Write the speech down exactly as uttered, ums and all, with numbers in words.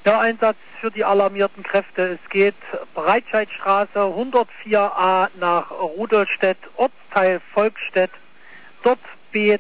Militäreinsatz für die alarmierten Kräfte. Es geht Breitscheidstraße hundertvier a nach Rudolstedt, Ortsteil Volkstedt. Dort